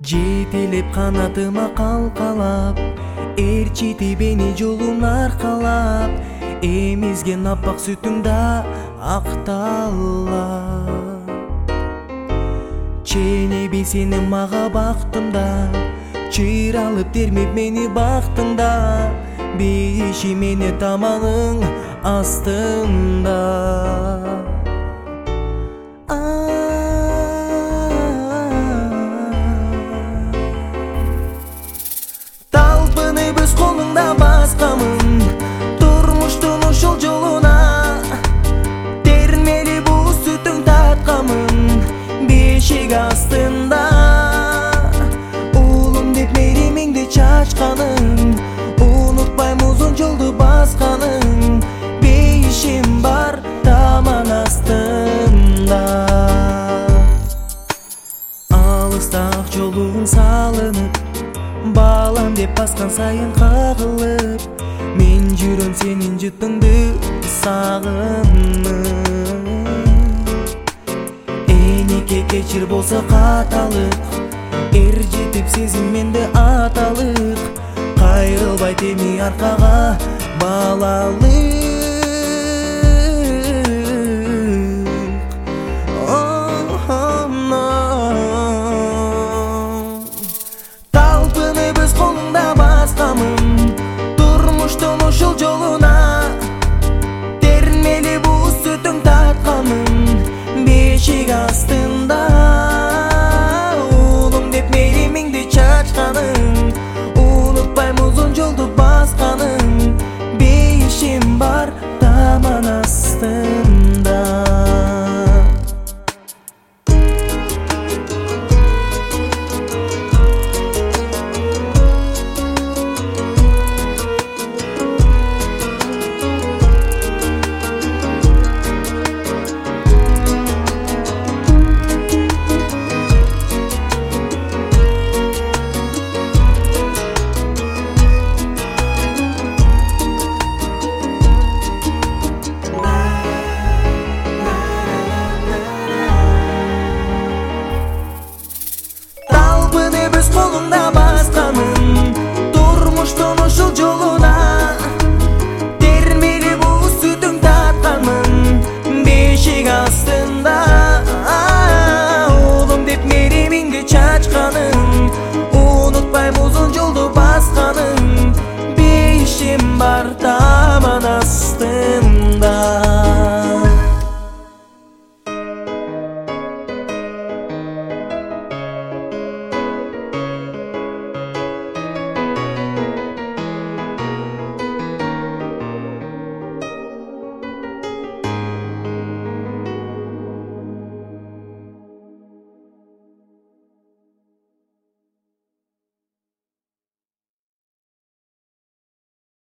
Жетелеп канатыма калкалап, ээрчити бени жолун аркалап, эмизген аппак сүтүңда акталап. Ченеби сени мага бактымда, чыйралып термеп мени бактыңда, бейиши мени таманың астында. Талпынып өз колуңда баскамын, турмуштун ушул жолуна, термели бул сүтүң таткамын бешик астында. Уулум деп мейримиңди чачканың, унутпайм узун жолду басканың, бейишим бар таман астында. Алыста ак жолуң салынып, балам деп баскан сайын кагылып, мен жүрөм сенин жытыңды сагынып. Энике кечир болсо каталык, эр жетип сезим менде аталык, кайрылбайт эми аркага балалык. Турмуштун ушул жолуна, термели бул сүтүң таткамын бешик астында. Уулум деп мейримиңди чачканың, унутпайм узун жолду басканың, бейишим бар таман астында. Колуңда баскамын, турмуштун ушул жолуна, термели бул сүтүң татканмын бешик астында. Уулум деп мейримиңди чачканың, унутпайм узун жолду басканың, бейишим бар